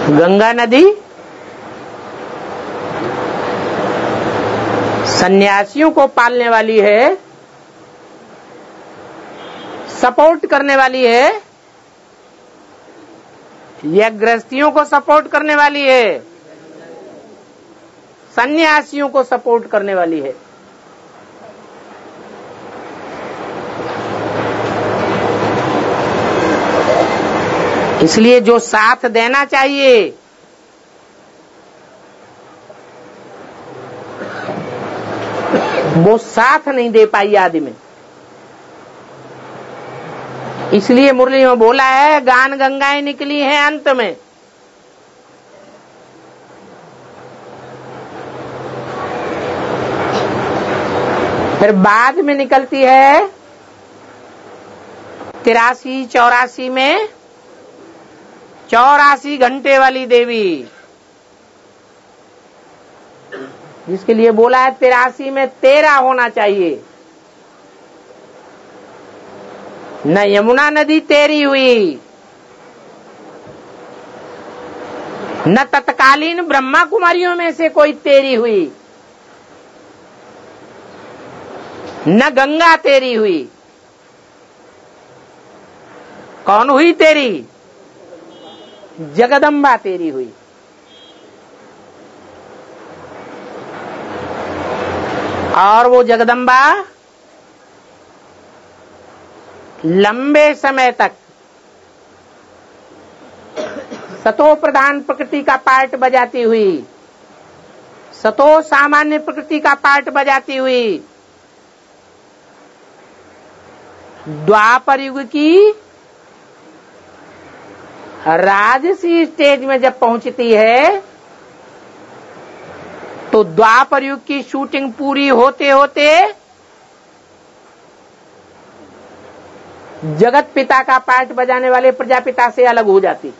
गंगा नदी सन्यासियों को पालने वाली है, सपोर्ट करने वाली है, या गृहस्थियों को सपोर्ट करने वाली है, सन्यासियों को सपोर्ट करने वाली है। इसलिए जो साथ देना चाहिए वो साथ नहीं दे पाई आदमी। इसलिए मुरली में बोला है, गान गंगाएं निकली हैं अंत में। फिर बाद में निकलती है 83-84 में 84 घंटे वाली देवी, जिसके लिए बोला है 83 में 13 होना चाहिए। न यमुना नदी तेरी हुई, न तत्कालीन ब्रह्मा कुमारियों में से कोई तेरी हुई, न गंगा तेरी हुई। कौन हुई तेरी? जगदम्बा तेरी हुई। और वो जगदम्बा लंबे समय तक सतो प्रधान प्रकृति का पार्ट बजाती हुई, सतो सामान्य प्रकृति का पार्ट बजाती हुई, द्वापर युग की राजसी स्टेज में जब पहुंचती है तो द्वापर युग की शूटिंग पूरी होते होते जगत पिता का पार्ट बजाने वाले प्रजापिता से अलग हो जाती।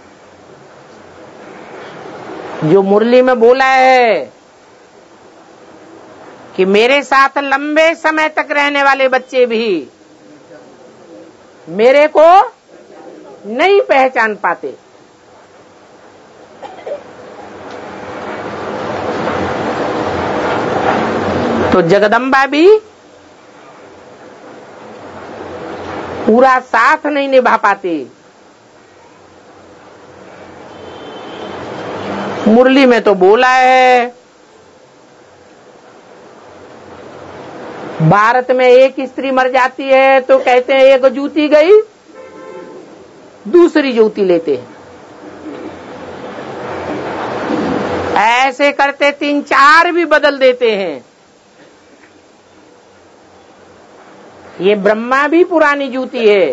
जो मुरली में बोला है कि मेरे साथ लंबे समय तक रहने वाले बच्चे भी मेरे को नहीं पहचान पाते। तो जगदम्बा भी पूरा साथ नहीं निभा पाती। मुरली में तो बोला है, भारत में एक स्त्री मर जाती है तो कहते हैं एक जूती गई, दूसरी जूती लेते हैं। ऐसे करते 3-4 भी बदल देते हैं। ये ब्रह्मा भी पुरानी जूती है।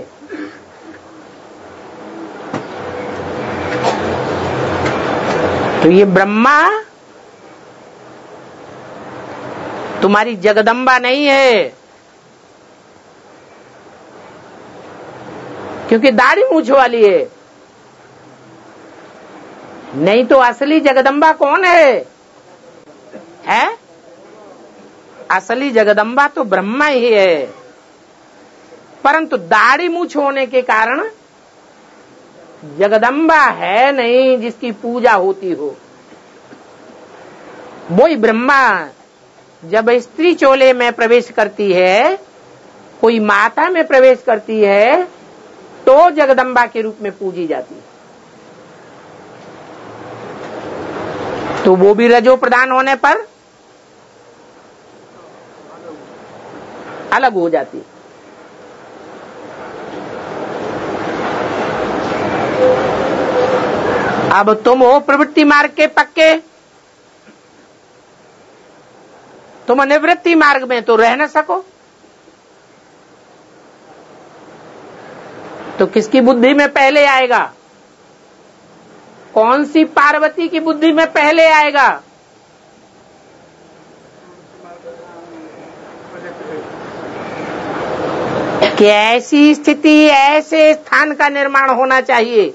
तो ये ब्रह्मा तुम्हारी जगदम्बा नहीं है, क्योंकि दाढ़ी मूछ वाली है। नहीं तो असली जगदम्बा कौन है? असली जगदम्बा तो ब्रह्मा ही है, परंतु दाढ़ी मूछ होने के कारण जगदम्बा है नहीं जिसकी पूजा होती हो। वही ब्रह्मा जब स्त्री चोले में प्रवेश करती है, कोई माता में प्रवेश करती है, तो जगदम्बा के रूप में पूजी जाती है। तो वो भी रजो प्रधान होने पर अलग हो जाती है। अब तुम हो प्रवृत्ति मार्ग के पक्के, तुम निवृत्ति मार्ग में तो रह न सको। तो किसकी बुद्धि में पहले आएगा? कौन सी पार्वती की बुद्धि में पहले आएगा? कि ऐसी स्थिति, ऐसे स्थान का निर्माण होना चाहिए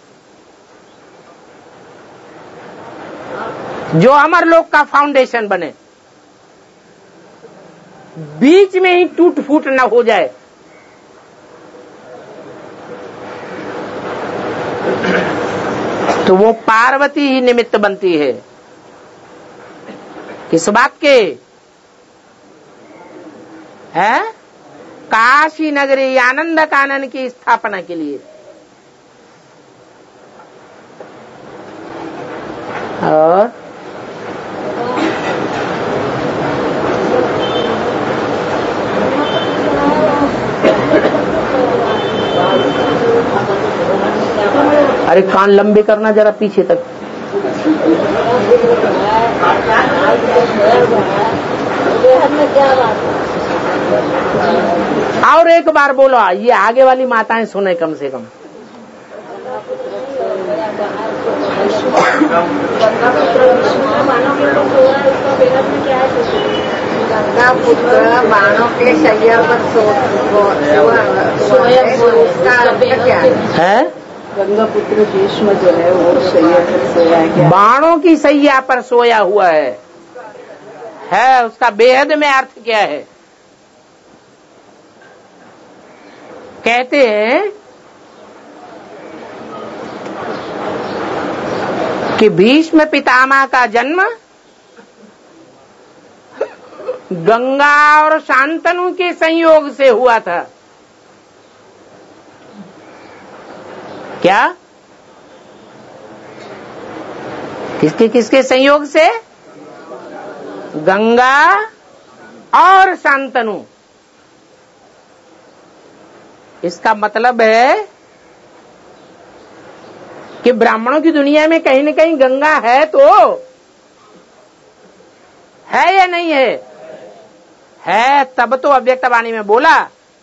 जो अमर लोक का फाउंडेशन बने, बीच में ही टूट फूट न हो जाए। तो वो पार्वती ही निमित्त बनती है। किस बात के? है काशी नगरी आनंद कानन की स्थापना के लिए। और अरे कान लंबे करना जरा पीछे तक। और एक बार बोलो, ये आगे वाली माताएं सुने कम से कम। गंगा पुत्र बाणों के शैया पर सोया है। गंगा पुत्र भीष्म जो है वो शैया पर सोया है, बाणों की शैया पर सोया हुआ है। उसका बेहद में अर्थ क्या है? कहते हैं कि भीष्म पितामह का जन्म गंगा और शांतनु के संयोग से हुआ था। क्या? किसके किसके संयोग से? गंगा और शांतनु। इसका मतलब है कि ब्राह्मणों की दुनिया में कहीं न कहीं गंगा है तो है या नहीं है? है। तब तो अव्यक्त वाणी में बोला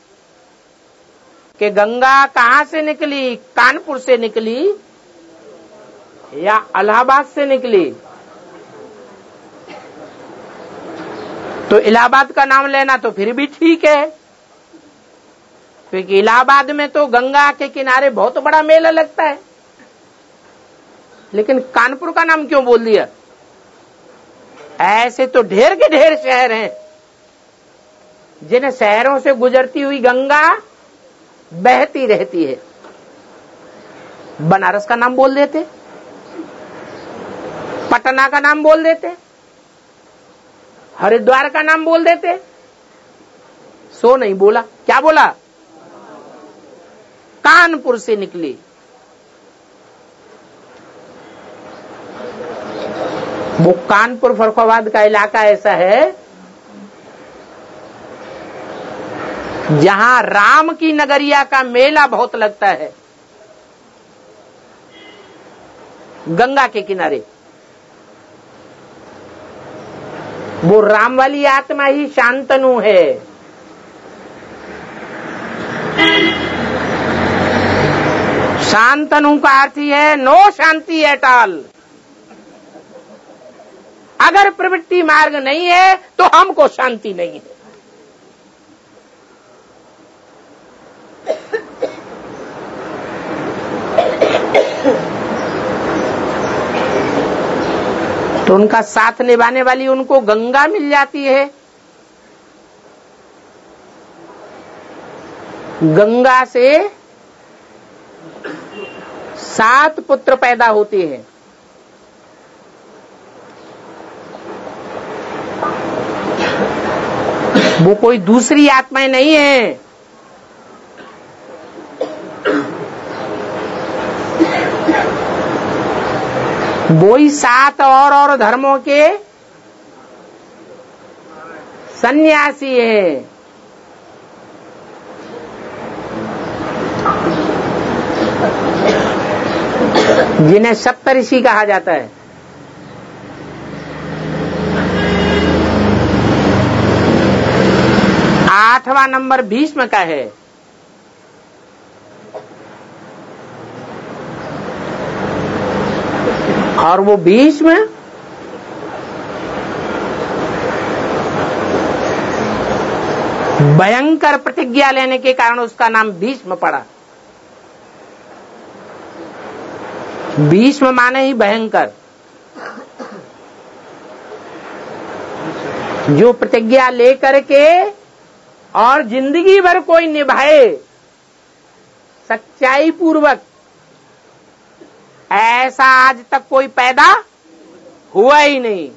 कि गंगा कहां से निकली? कानपुर से निकली या इलाहाबाद से निकली? तो इलाहाबाद का नाम लेना तो फिर भी ठीक है, क्योंकि इलाहाबाद में तो गंगा के किनारे बहुत बड़ा मेला लगता है। लेकिन कानपुर का नाम क्यों बोल दिया? ऐसे तो ढेर के ढेर शहर हैं जिन शहरों से गुजरती हुई गंगा बहती रहती है। बनारस का नाम बोल देते, पटना का नाम बोल देते, हरिद्वार का नाम बोल देते। सो नहीं बोला। क्या बोला? कानपुर से निकली। वो कानपुर फर्रुखाबाद का इलाका ऐसा है जहां राम की नगरिया का मेला बहुत लगता है, गंगा के किनारे। वो राम वाली आत्मा ही शांतनु है। शांतनु का अर्थ है नो शांति एट ऑल। अगर प्रवृत्ति मार्ग नहीं है तो हमको शांति नहीं है। तो उनका साथ निभाने वाली उनको गंगा मिल जाती है। गंगा से 7 पुत्र पैदा होते हैं। वो कोई दूसरी आत्माएं नहीं है। वो ही 7 और धर्मों के सन्यासी हैं। जिन्हें सप्तऋषि कहा जाता है। आठवां नंबर भीष्म का है। और वो भीष्म भयंकर प्रतिज्ञा लेने के कारण उसका नाम भीष्म पड़ा। भीष्म माने ही भयंकर। जो प्रतिज्ञा लेकर के और जिंदगी भर कोई निभाए सच्चाई पूर्वक, ऐसा आज तक कोई पैदा हुआ ही नहीं।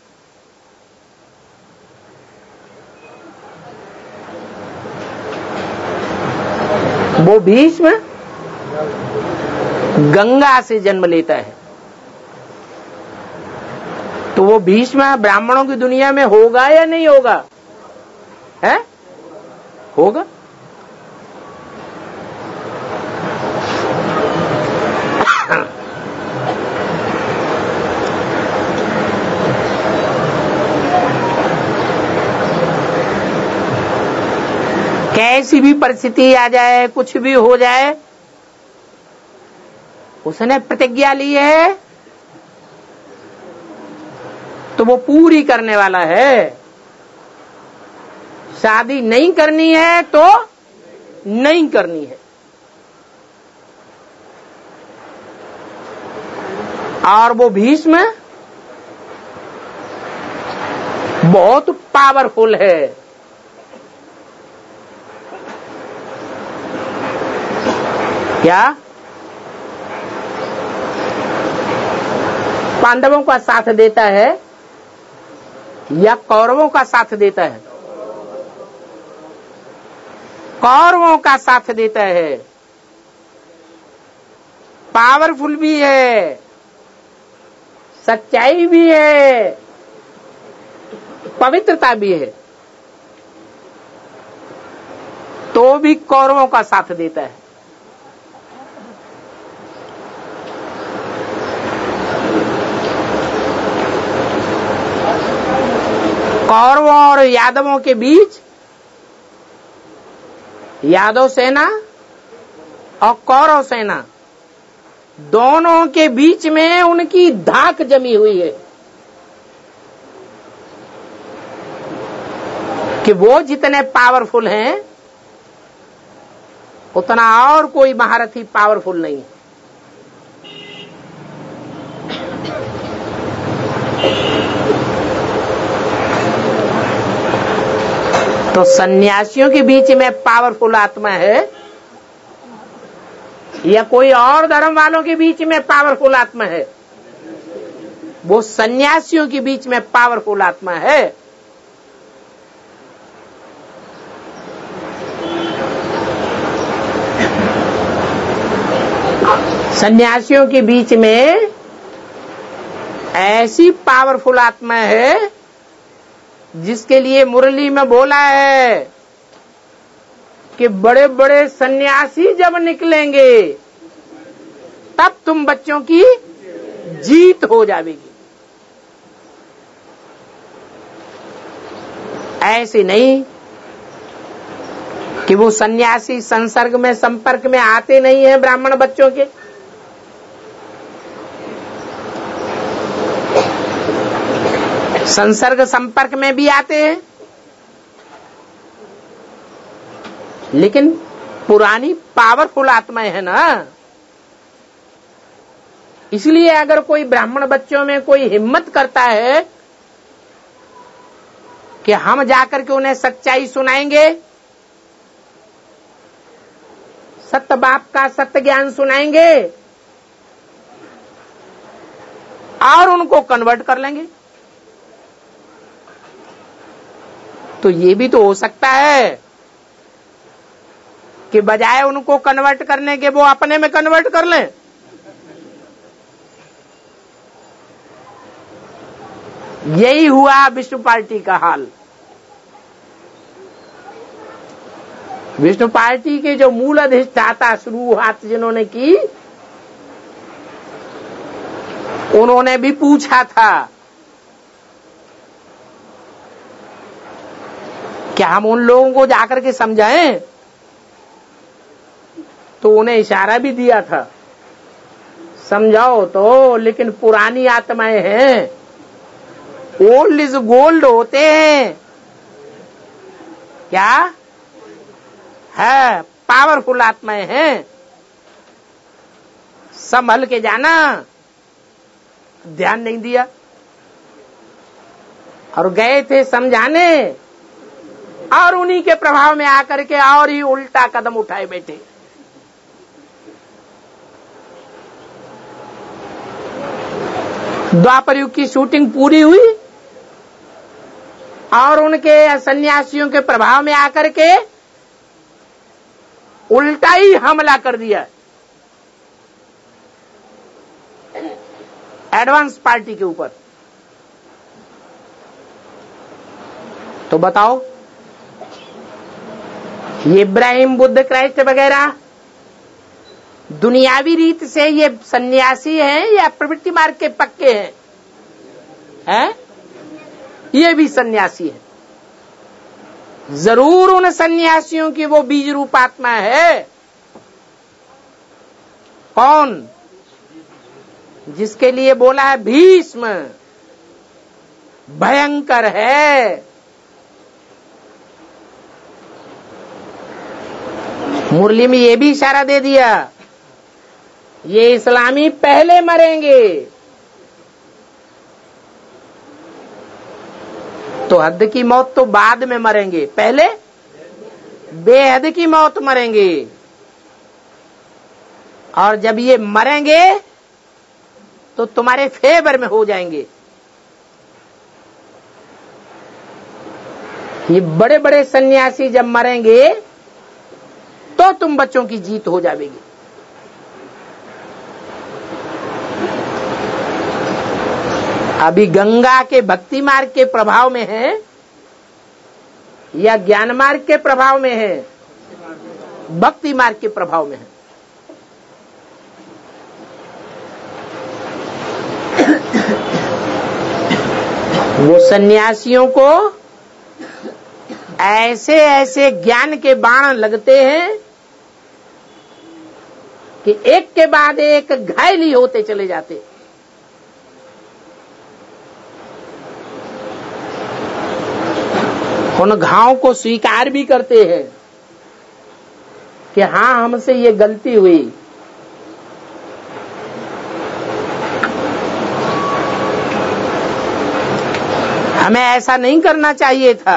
वो भीष्म गंगा से जन्म लेता है, तो वो भीष्म ब्राह्मणों की दुनिया में होगा या नहीं होगा? है, होगा। कैसी भी परिस्थिति आ जाए, कुछ भी हो जाए, उसने प्रतिज्ञा ली है तो वो पूरी करने वाला है। शादी नहीं करनी है तो नहीं करनी है। और वो भीष्म बहुत पावरफुल है। क्या? पांडवों का साथ देता है या कौरवों का साथ देता है? कौरवों का साथ देता है। पावरफुल भी है, सच्चाई भी है, पवित्रता भी है, तो भी कौरवों का साथ देता है। कौरवों और यादवों के बीच, यादव सेना और कौरव सेना दोनों के बीच में उनकी धाक जमी हुई है कि वो जितने पावरफुल हैं उतना और कोई महारथी पावरफुल नहीं है। तो सन्यासियों के बीच में पावरफुल आत्मा है या कोई और धर्म वालों के बीच में पावरफुल आत्मा है? वो सन्यासियों के बीच में पावरफुल आत्मा है। सन्यासियों के बीच में ऐसी पावरफुल आत्मा है जिसके लिए मुरली में बोला है कि बड़े बड़े सन्यासी जब निकलेंगे तब तुम बच्चों की जीत हो जाएगी। ऐसे नहीं कि वो सन्यासी संसर्ग में संपर्क में आते नहीं है ब्राह्मण बच्चों के। संसर्ग संपर्क में भी आते हैं, लेकिन पुरानी पावरफुल आत्माएं है ना, इसलिए अगर कोई ब्राह्मण बच्चों में कोई हिम्मत करता है कि हम जाकर के उन्हें सच्चाई सुनाएंगे, सत्य बाप का सत्य ज्ञान सुनाएंगे और उनको कन्वर्ट कर लेंगे, तो ये भी तो हो सकता है कि बजाय उनको कन्वर्ट करने के वो अपने में कन्वर्ट कर लें। यही हुआ विष्णु पार्टी का हाल। विष्णु पार्टी के जो मूल अधिष्ठाता शुरुआत जिन्होंने की, उन्होंने भी पूछा था क्या हम उन लोगों को जाकर के समझाएं, तो उन्हें इशारा भी दिया था समझाओ तो, लेकिन पुरानी आत्माएं हैं, ओल्ड इज गोल्ड होते हैं। क्या है? पावरफुल आत्माएं हैं, संभल के जाना। ध्यान नहीं दिया और गए थे समझाने, और उन्हीं के प्रभाव में आकर के और ही उल्टा कदम उठाए बैठे। द्वापर युग की शूटिंग पूरी हुई और उनके सन्यासियों के प्रभाव में आकर के उल्टा ही हमला कर दिया एडवांस पार्टी के ऊपर। तो बताओ, ये इब्राहिम, बुद्ध, क्राइस्ट वगैरह दुनियावी रीत से ये सन्यासी हैं या प्रवृत्ति मार्ग के पक्के हैं? ये भी सन्यासी है। जरूर उन सन्यासियों की वो बीज रूप आत्मा है। कौन? जिसके लिए बोला है भीष्म भयंकर है। मुरली में ये भी इशारा दे दिया, ये इस्लामी पहले मरेंगे। तो हद की मौत तो बाद में मरेंगे, पहले बेहद की मौत मरेंगे। और जब ये मरेंगे तो तुम्हारे फेवर में हो जाएंगे। ये बड़े बड़े सन्यासी जब मरेंगे तो तुम बच्चों की जीत हो जाएगी। अभी गंगा के भक्ति मार्ग के प्रभाव में है या ज्ञान मार्ग के प्रभाव में है? भक्ति मार्ग के प्रभाव में है। वो सन्यासियों को ऐसे ऐसे ज्ञान के बाण लगते हैं कि एक के बाद एक घायल ही होते चले जाते। उन घाव को स्वीकार भी करते हैं कि हाँ, हमसे ये गलती हुई। हमें ऐसा नहीं करना चाहिए था।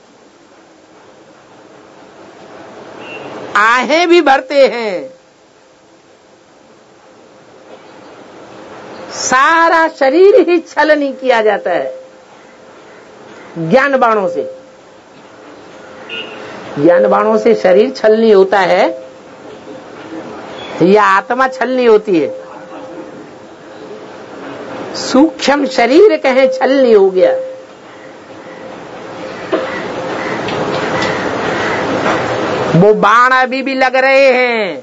आहें भी भरते हैं। सारा शरीर ही छलनी किया जाता है ज्ञान बाणों से। ज्ञान बाणों से शरीर छलनी होता है या आत्मा छलनी होती है? सूक्ष्म शरीर कहे छलनी हो गया। वो बाण अभी भी लग रहे हैं।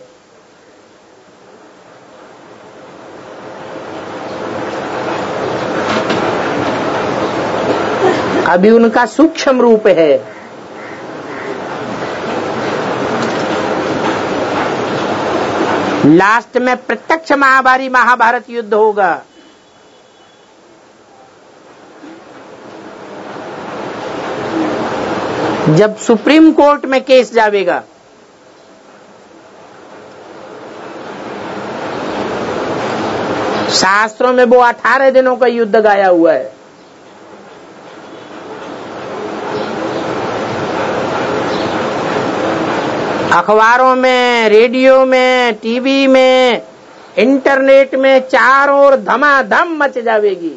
अभी उनका सूक्ष्म रूप है। लास्ट में प्रत्यक्ष महाभारी महाभारत युद्ध होगा। जब सुप्रीम कोर्ट में केस जावेगा, शास्त्रों में वो 18 दिनों का युद्ध गाया हुआ है। अखबारों में, रेडियो में, टीवी में, इंटरनेट में चारों ओर धमाधम मच जावेगी।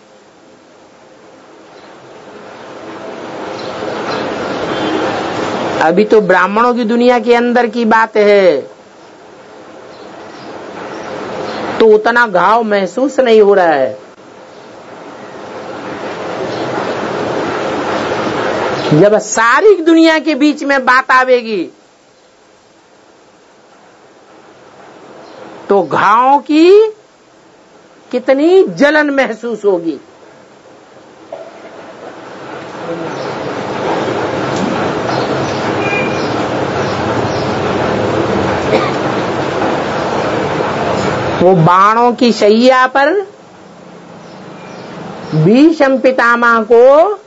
अभी तो ब्राह्मणों की दुनिया के अंदर की बात है, तो उतना घाव महसूस नहीं हो रहा है। जब सारी दुनिया के बीच में बात आवेगी तो घाव की कितनी जलन महसूस होगी। वो बाणों की शैया पर भीष्म पितामह को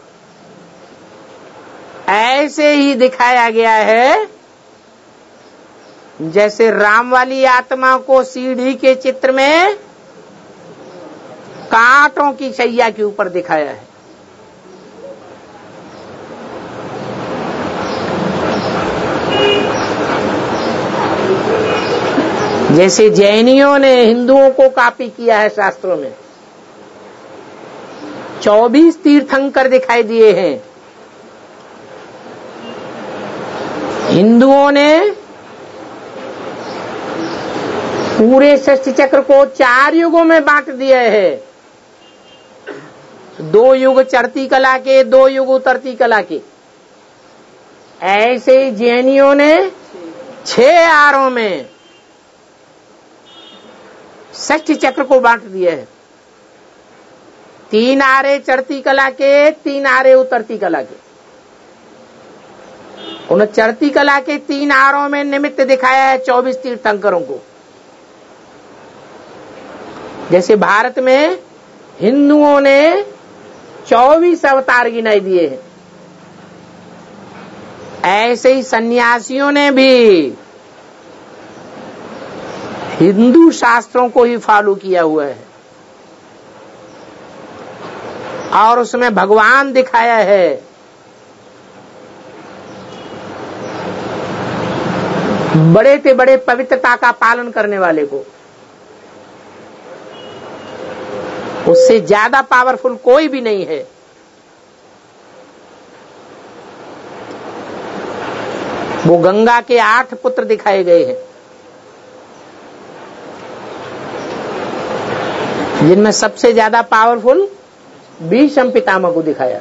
ऐसे ही दिखाया गया है जैसे राम वाली आत्मा को सीढ़ी के चित्र में कांटों की शैया के ऊपर दिखाया है। जैसे जैनियों ने हिंदुओं को कॉपी किया है शास्त्रों में, 24 तीर्थंकर दिखाई दिए हैं। हिंदुओं ने पूरे षष्ठ चक्र को 4 युगों में बांट दिया है। 2 युग चढ़ती कला के, 2 युग उतरती कला के। ऐसे ही जैनियों ने 6 आरों में षष्ठ चक्र को बांट दिया है। 3 आरे चढ़ती कला के, 3 आरे उतरती कला के। उन चढ़ती कला के 3 आरों में निमित्त दिखाया है 24 तीर्थंकरों को। जैसे भारत में हिंदुओं ने 24 अवतार गिनाई दिए हैं, ऐसे ही सन्यासियों ने भी हिंदू शास्त्रों को ही फॉलो किया हुआ है और उसमें भगवान दिखाया है। बड़े से बड़े पवित्रता का पालन करने वाले को, उससे ज्यादा पावरफुल कोई भी नहीं है। वो गंगा के 8 पुत्र दिखाए गए हैं, जिनमें सबसे ज्यादा पावरफुल भीष्म पितामह को दिखाया।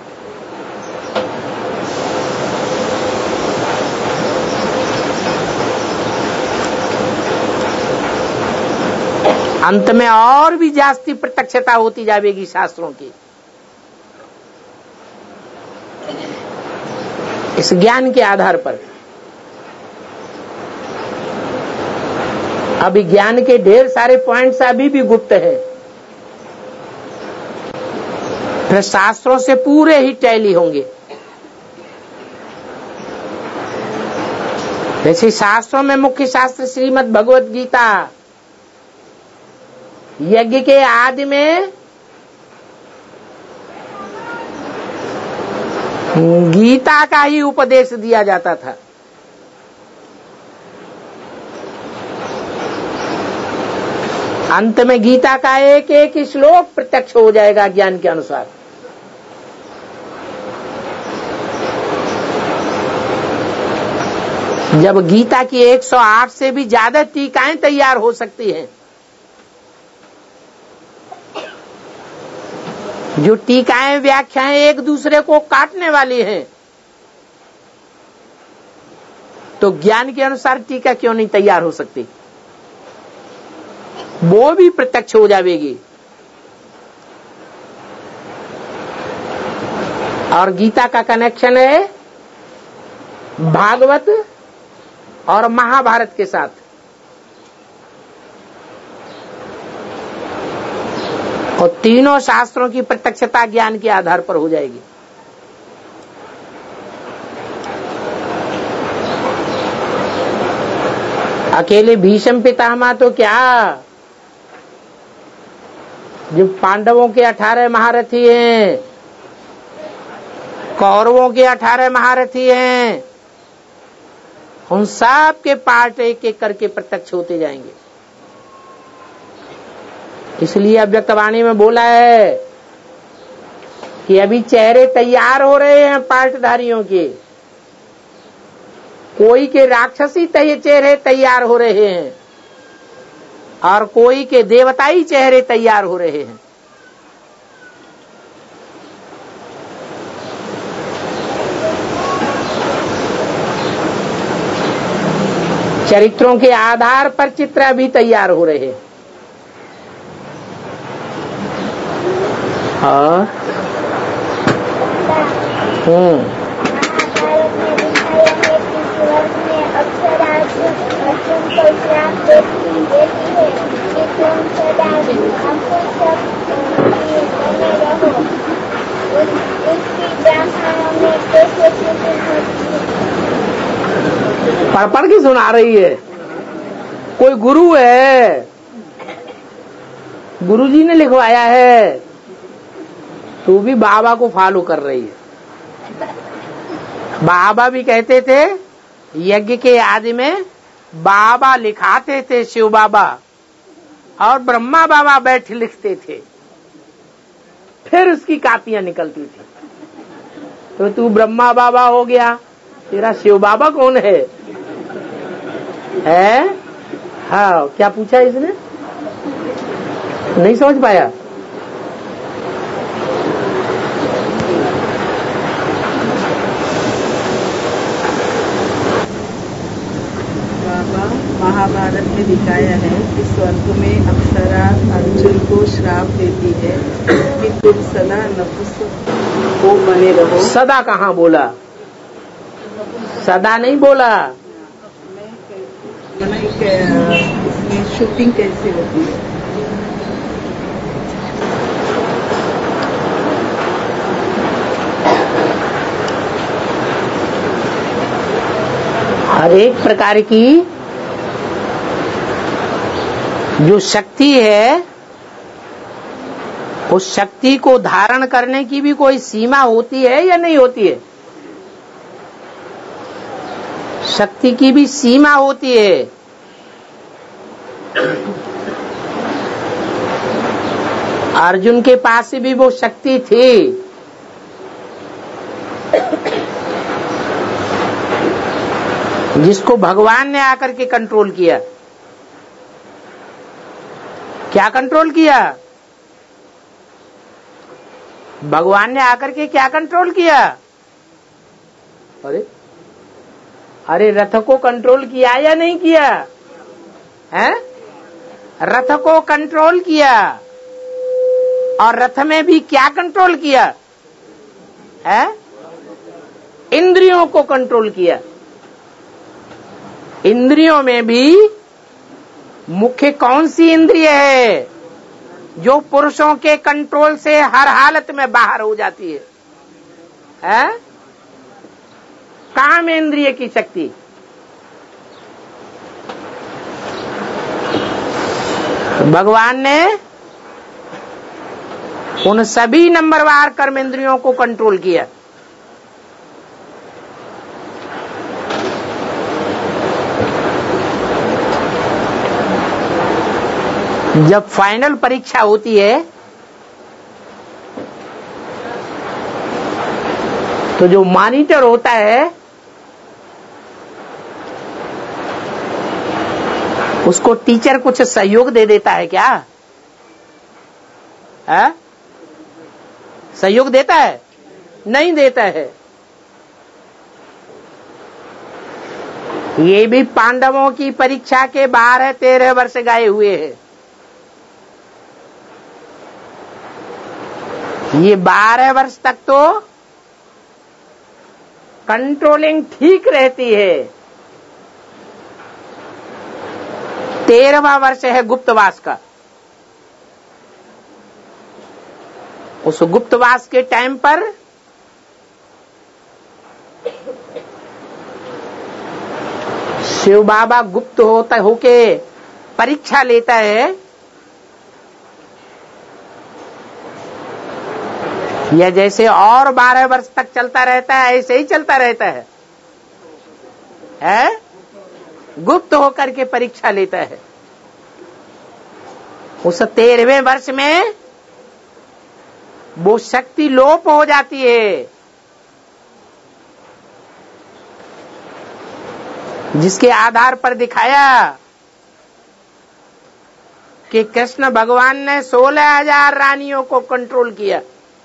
अंत में और भी जास्ती प्रत्यक्षता होती जाएगी शास्त्रों की। इस ज्ञान के आधार पर अभी ज्ञान के ढेर सारे पॉइंट्स अभी भी गुप्त हैं, फिर शास्त्रों से पूरे ही टैली होंगे। जैसे शास्त्रों में मुख्य शास्त्र श्रीमद् भगवत गीता, यज्ञ के आदि में गीता का ही उपदेश दिया जाता था। अंत में गीता का एक एक श्लोक प्रत्यक्ष हो जाएगा ज्ञान के अनुसार। जब गीता की 108 से भी ज्यादा टीकाएं तैयार हो सकती हैं, जो टीकाएं व्याख्याएं एक दूसरे को काटने वाली हैं, तो ज्ञान के अनुसार टीका क्यों नहीं तैयार हो सकती? वो भी प्रत्यक्ष हो जाएगी। और गीता का कनेक्शन है भागवत और महाभारत के साथ। और तीनों शास्त्रों की प्रत्यक्षता ज्ञान के आधार पर हो जाएगी। अकेले भीष्म पितामह तो क्या, जो पांडवों के 18 महारथी हैं, कौरवों के 18 महारथी हैं, उन सब के पार्ट एक एक करके प्रत्यक्ष होते जाएंगे। इसलिए अव्यक्तवाणी में बोला है कि अभी चेहरे तैयार हो रहे हैं पार्टधारियों के। कोई के राक्षसी चेहरे तैयार हो रहे हैं और कोई के देवताई चेहरे तैयार हो रहे हैं। चरित्रों के आधार पर चित्र अभी तैयार हो रहे हैं। हाँ, पढ़ के सुना रही है। कोई गुरु है, गुरुजी ने लिखवाया है, तू भी बाबा को फॉलो कर रही है। बाबा भी कहते थे, यज्ञ के आदि में बाबा लिखाते थे, शिव बाबा, और ब्रह्मा बाबा बैठ लिखते थे। फिर उसकी कापियां निकलती थी। तो तू ब्रह्मा बाबा हो गया, तेरा शिव बाबा कौन है? हाँ, क्या पूछा इसने? नहीं समझ पाया। बाबा, महाभारत में दिखाया है कि स्वर्ग में अप्सरा अर्जुन को श्राप देती है कि तुम सदा नपुंसक को बने रहो। सदा कहाँ बोला? सदा नहीं बोला। इसमें शूटिंग कैसे होती है? हर एक प्रकार की जो शक्ति है, उस शक्ति को धारण करने की भी कोई सीमा होती है या नहीं होती है? शक्ति की भी सीमा होती है। अर्जुन के पास भी वो शक्ति थी। जिसको भगवान ने आकर के कंट्रोल किया। क्या कंट्रोल किया? भगवान ने आकर के क्या कंट्रोल किया? अरे रथ को कंट्रोल किया या नहीं किया? हैं? रथ को कंट्रोल किया। और रथ में भी क्या कंट्रोल किया? है? इंद्रियों को कंट्रोल किया। इंद्रियों में भी मुख्य कौन सी इंद्रिय है जो पुरुषों के कंट्रोल से हर हालत में बाहर हो जाती है? काम इंद्रिय की शक्ति। भगवान ने उन सभी नंबरवार कर्म इंद्रियों को कंट्रोल किया। जब फाइनल परीक्षा होती है तो जो मॉनिटर होता है उसको टीचर कुछ सहयोग दे देता है क्या? सहयोग देता है? नहीं देता है। ये भी पांडवों की परीक्षा के 12-13 वर्ष गए हुए हैं। ये 12 वर्ष तक तो कंट्रोलिंग ठीक रहती है। 13वां वर्ष है गुप्तवास का। उस गुप्तवास के टाइम पर शिव बाबा गुप्त होके परीक्षा लेता है, या जैसे और 12 वर्ष तक चलता रहता है ऐसे ही चलता रहता है? गुप्त होकर के परीक्षा लेता है। उस 13वें वर्ष में वो शक्ति लोप हो जाती है जिसके आधार पर दिखाया कि कृष्ण भगवान ने 16,000 रानियों को कंट्रोल किया।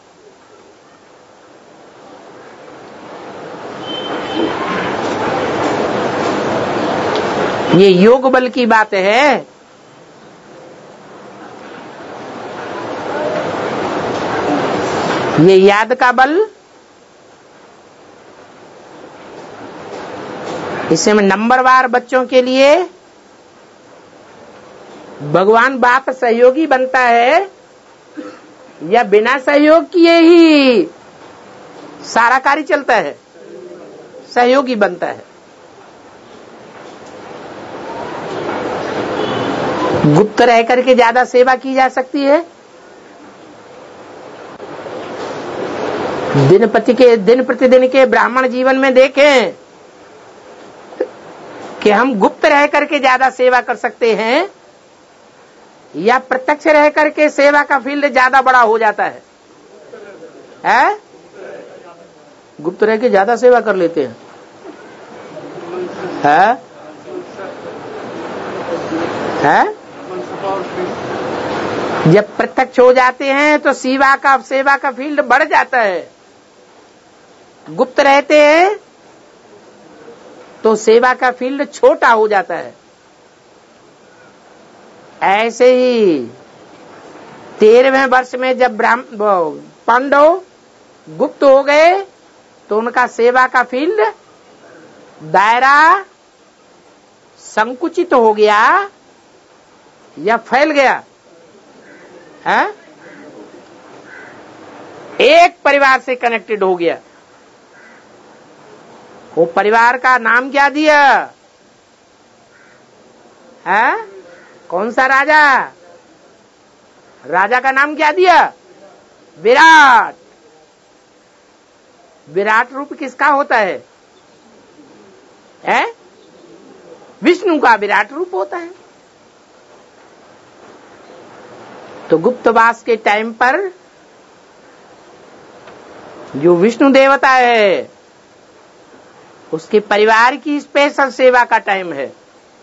ये योग बल की बात है। ये याद का बल। इसमें नंबरवार बच्चों के लिए भगवान बाप सहयोगी बनता है या बिना सहयोग किए ही सारा कार्य चलता है? सहयोगी बनता है। गुप्त रह करके ज्यादा सेवा की जा सकती है। दिन प्रतिदिन के ब्राह्मण जीवन में देखें कि हम गुप्त रह करके ज्यादा सेवा कर सकते हैं या प्रत्यक्ष रह करके सेवा का फील्ड ज्यादा बड़ा हो जाता है। है? गुप्त रह के ज्यादा सेवा कर लेते हैं। है? है? जब प्रत्यक्ष हो जाते हैं तो सेवा का फील्ड बढ़ जाता है। गुप्त रहते हैं तो सेवा का फील्ड छोटा हो जाता है। ऐसे ही 13वें वर्ष में जब पांडव गुप्त हो गए तो उनका सेवा का फील्ड दायरा संकुचित हो गया या फैल गया है? एक परिवार से कनेक्टेड हो गया। वो परिवार का नाम क्या दिया है? कौन सा राजा? राजा का नाम क्या दिया? विराट। विराट रूप किसका होता है? विष्णु का विराट रूप होता है। तो गुप्तवास के टाइम पर जो विष्णु देवता है उसके परिवार की स्पेशल सेवा का टाइम है।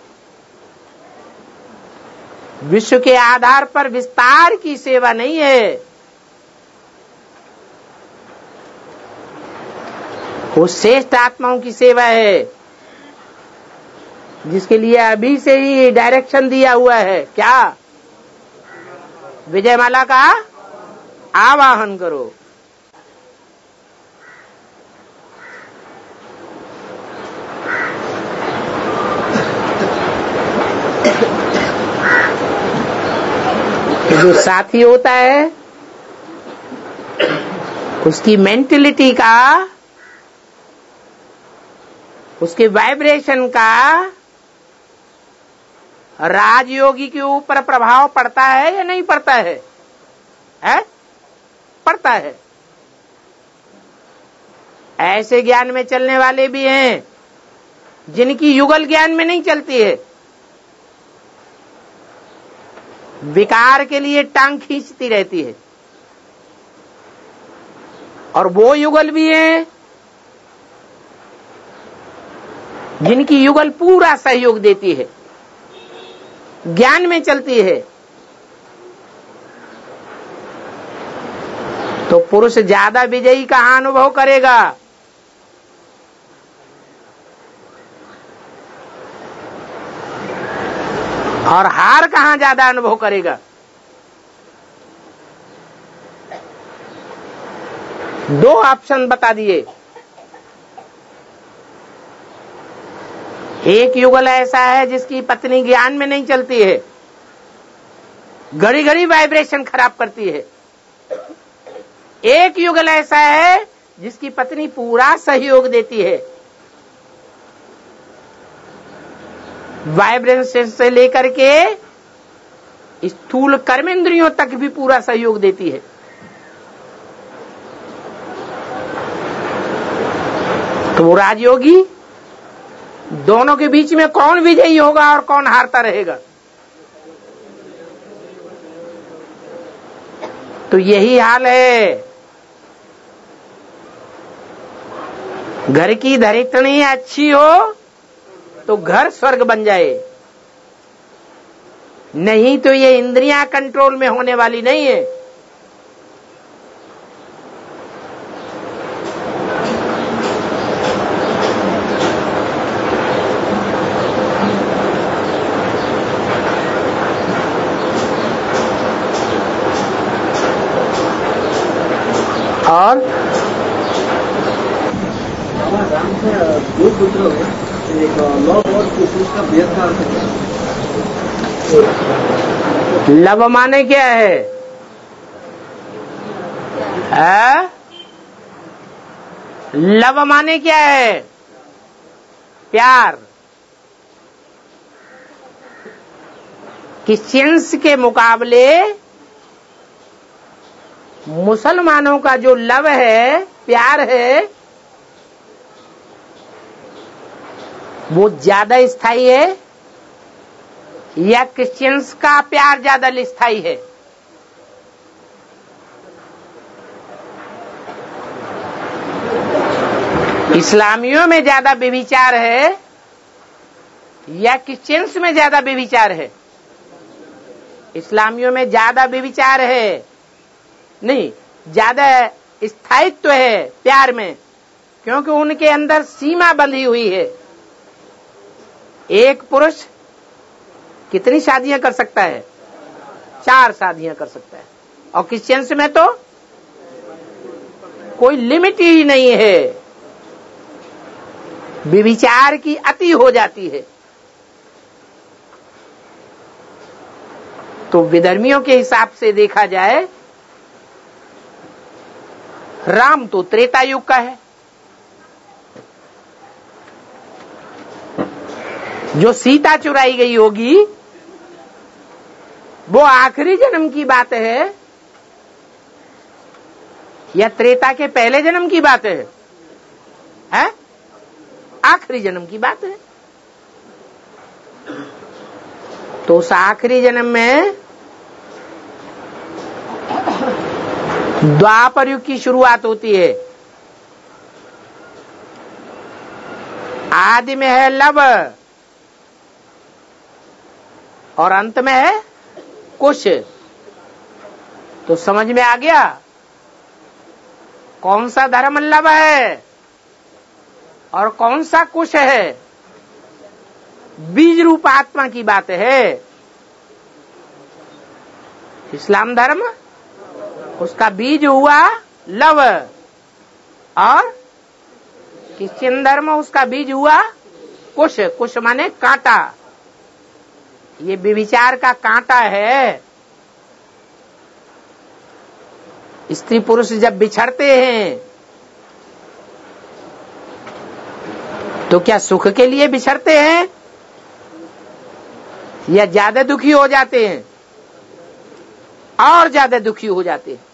विश्व के आधार पर विस्तार की सेवा नहीं है, वो श्रेष्ठ आत्माओं की सेवा है, जिसके लिए अभी से ही डायरेक्शन दिया हुआ है। क्या? विजयमाला का आवाहन करो। जो साथी होता है उसकी मेंटलिटी का, उसके वाइब्रेशन का राजयोगी के ऊपर प्रभाव पड़ता है या नहीं पड़ता है? पड़ता है। ऐसे ज्ञान में चलने वाले भी हैं जिनकी युगल ज्ञान में नहीं चलती है, विकार के लिए टांग खींचती रहती है। और वो युगल भी हैं जिनकी युगल पूरा सहयोग देती है, ज्ञान में चलती है। तो पुरुष ज्यादा विजयी कहां अनुभव करेगा? और हार कहां ज्यादा अनुभव करेगा? दो ऑप्शन बता दिए। एक युगल ऐसा है जिसकी पत्नी ज्ञान में नहीं चलती है, घड़ी घड़ी वाइब्रेशन खराब करती है। एक युगल ऐसा है जिसकी पत्नी पूरा सहयोग देती है, वाइब्रेशन से लेकर के स्थूल कर्मेंद्रियों तक भी पूरा सहयोग देती है। तो वो राजयोगी, दोनों के बीच में कौन विजयी होगा और कौन हारता रहेगा? तो यही हाल है। घर की धरित्री अच्छी हो तो घर स्वर्ग बन जाए, नहीं तो ये इंद्रियां कंट्रोल में होने वाली नहीं है। और दो पुत्र एक लव और कुछ का भेद का अर्थ है। लव माने क्या है? लव माने क्या है? प्यार। क्रिश्चियंस के मुकाबले मुसलमानों का जो लव है, प्यार है, वो ज्यादा स्थायी है या क्रिश्चियंस का प्यार ज्यादा स्थायी है? इस्लामियों में ज्यादा व्यभिचार है या क्रिश्चियंस में ज्यादा व्यभिचार है? इस्लामियों में ज्यादा व्यभिचार है, नहीं, ज्यादा स्थायित्व है प्यार में, क्योंकि उनके अंदर सीमा बंधी हुई है। एक पुरुष कितनी शादियां कर सकता है? 4 शादियां कर सकता है। और क्रिश्चियंस में तो कोई लिमिट ही नहीं है, व्यभिचार की अति हो जाती है। तो विधर्मियों के हिसाब से देखा जाए, राम तो त्रेता युग का है, जो सीता चुराई गई होगी वो आखिरी जन्म की बात है या त्रेता के पहले जन्म की बात है? हैं? आखिरी जन्म की बात है। तो उस आखिरी जन्म में द्वापर युग की शुरुआत होती है। आदि में है लव और अंत में है कुश। तो समझ में आ गया कौन सा धर्म लव है और कौन सा कुश है। बीज रूप आत्मा की बात है। इस्लाम धर्म, उसका बीज हुआ लव, और क्रिश्चियन धर्म, उसका बीज हुआ कुश। कुश माने कांटा। ये व्यभिचार का कांटा है। स्त्री पुरुष जब बिछड़ते हैं तो क्या सुख के लिए बिछड़ते हैं या ज्यादा दुखी हो जाते हैं? और ज्यादा दुखी हो जाते हैं।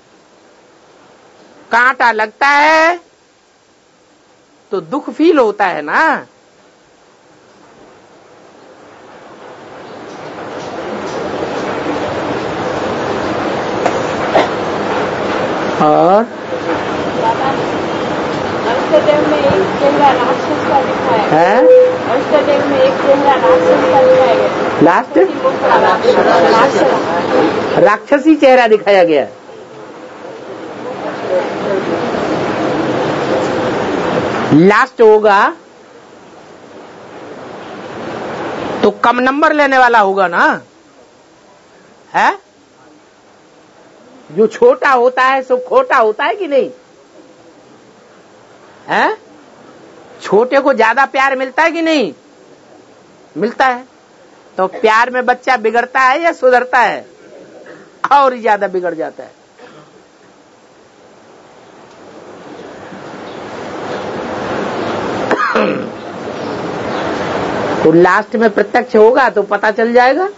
कांटा लगता है तो दुख फील होता है ना। और अष्टदेव में एक चेहरा राक्षस का दिखाया है, अष्टदेव में एक चेहरा राक्षस का दिखाया गया। लास्ट राक्षस राक्षसी चेहरा दिखाया गया। लास्ट होगा तो कम नंबर लेने वाला होगा ना, है? जो छोटा होता है सो खोटा होता है कि नहीं, है? छोटे को ज्यादा प्यार मिलता है कि नहीं मिलता है? तो प्यार में बच्चा बिगड़ता है या सुधरता है? और ही ज्यादा बिगड़ जाता है। तो लास्ट में प्रत्यक्ष होगा तो पता चल जाएगा।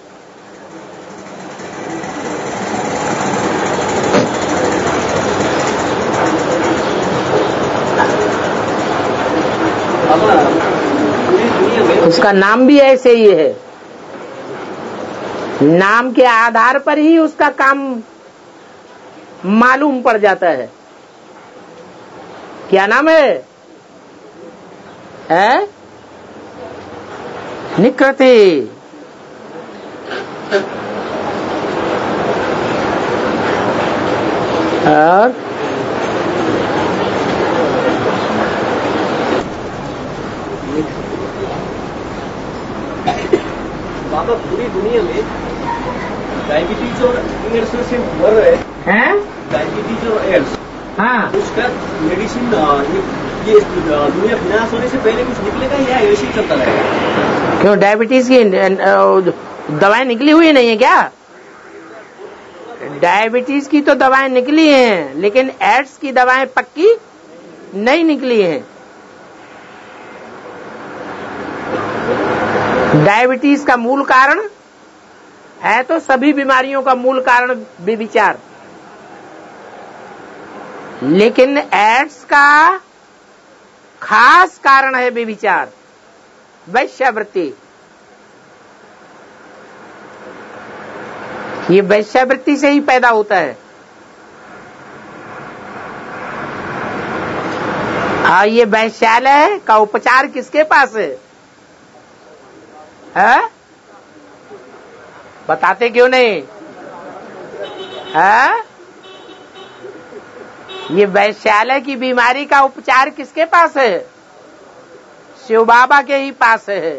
उसका नाम भी ऐसे ही है। नाम के आधार पर ही उसका काम मालूम पड़ जाता है। क्या नाम है? निकृति। और बाबा पूरी दुनिया में डायबिटीज और एड्स से मर रहे हैं? डायबिटीज और एड्स, हाँ, उसका मेडिसिन ये दुनिया विनाश होने से पहले कुछ निकलेगा या ऐसे ही चलता रहेगा? क्यों डायबिटीज की दवाएं निकली हुई नहीं है क्या? डायबिटीज की तो दवाएं निकली हैं, लेकिन एड्स की दवाएं पक्की नहीं निकली हैं। डायबिटीज का मूल कारण है तो सभी बीमारियों का मूल कारण व्यभिचार, लेकिन एड्स का खास कारण है व्यभिचार, वैश्यावृत्ति। ये वैश्यावृत्ति से ही पैदा होता है। हाँ, ये वैश्यालय का उपचार किसके पास है? बताते क्यों नहीं? ये वैश्यालय की बीमारी का उपचार किसके पास है? शिव बाबा के ही पास है।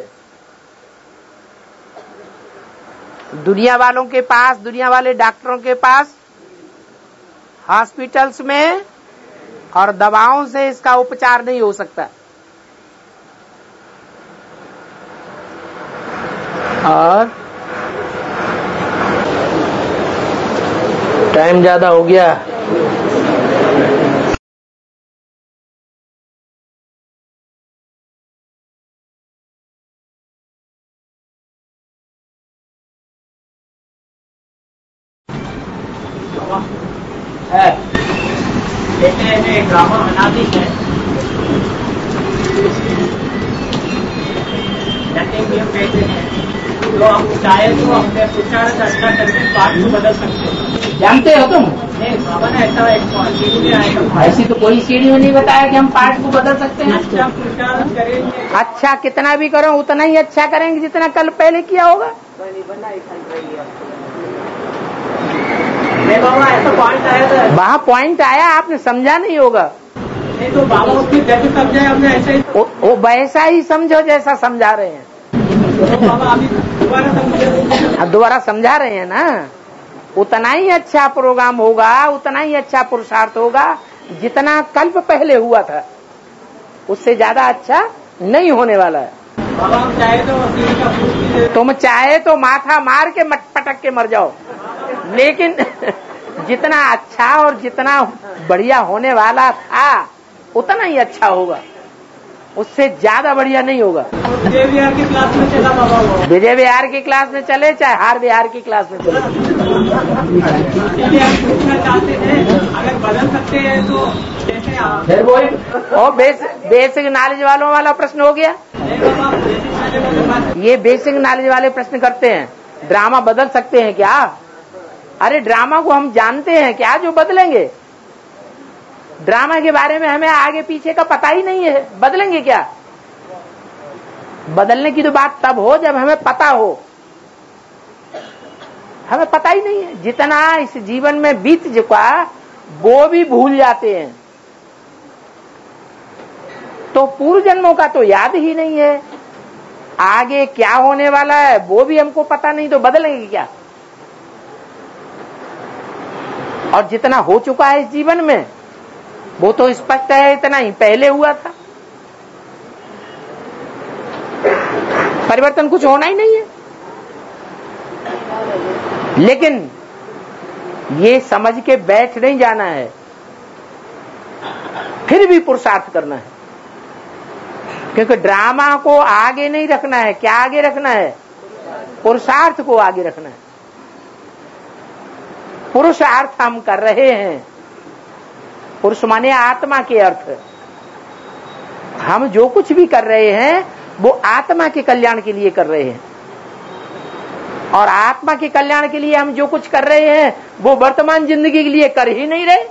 दुनिया वालों के पास, दुनिया वाले डॉक्टरों के पास, हॉस्पिटल्स में और दवाओं से इसका उपचार नहीं हो सकता। और टाइम ज्यादा हो गया। ऐसे ड्रामा बनाती है, कहते हैं तो हम चाहे तो अपने पुरुषार्थ अच्छा करके पाठ को बदल सकते हैं। जानते हो तुम? नहीं, बाबा ने ऐसा एक सीढ़ी में आएगा। ऐसी तो कोई सीढ़ी में नहीं बताया कि हम पाठ को बदल सकते हैं। अच्छा पुरुषार्थ करेंगे, अच्छा कितना भी करो उतना ही अच्छा करेंगे जितना कल पहले किया होगा। नहीं बाबा, ऐसा पॉइंट आया था। वहाँ पॉइंट आया, आपने समझा नहीं होगा। नहीं तो बाबा उसकी जैसे समझाए हमने ऐसे ही वो वैसा ही समझो जैसा समझा रहे हैं। तो बाबा अभी दोबारा समझे, दोबारा समझा रहे हैं ना। उतना ही अच्छा प्रोग्राम होगा, उतना ही अच्छा पुरुषार्थ होगा जितना कल्प पहले हुआ था। उससे ज्यादा अच्छा नहीं होने वाला है। बाबा हम चाहे तो तुम चाहे तो माथा मार के पटक के मर जाओ, लेकिन जितना अच्छा और जितना बढ़िया होने वाला था उतना ही अच्छा होगा, उससे ज्यादा बढ़िया नहीं होगा। विजय विहार की क्लास में चला बाबा, वो विजय विहार की क्लास में चले चाहे हार विहार की क्लास में चले। इसलिए हम पूछना चाहते हैं अगर बदल सकते हैं तो कैसे आप? और बेसिक नॉलेज वालों वाला प्रश्न हो गया। ये बेसिक नॉलेज वाले प्रश्न करते हैं, ड्रामा बदल सकते हैं क्या? अरे ड्रामा को हम जानते हैं क्या जो बदलेंगे? ड्रामा के बारे में हमें आगे पीछे का पता ही नहीं है, बदलेंगे क्या? बदलने की तो बात तब हो जब हमें पता हो। हमें पता ही नहीं है। जितना इस जीवन में बीत चुका वो भी भूल जाते हैं, तो पूर्व जन्मों का तो याद ही नहीं है। आगे क्या होने वाला है वो भी हमको पता नहीं, तो बदलेंगे क्या? और जितना हो चुका है इस जीवन में वो तो स्पष्ट है, इतना ही पहले हुआ था। परिवर्तन कुछ होना ही नहीं है। लेकिन ये समझ के बैठ नहीं जाना है, फिर भी पुरुषार्थ करना है। क्योंकि ड्रामा को आगे नहीं रखना है। क्या आगे रखना है? पुरुषार्थ को आगे रखना है। पुरुषार्थ हम कर रहे हैं। पुरुष माने आत्मा के अर्थ। हम जो कुछ भी कर रहे हैं वो आत्मा के कल्याण के लिए कर रहे हैं, और आत्मा के कल्याण के लिए हम जो कुछ कर रहे हैं वो वर्तमान जिंदगी के लिए कर ही नहीं रहे।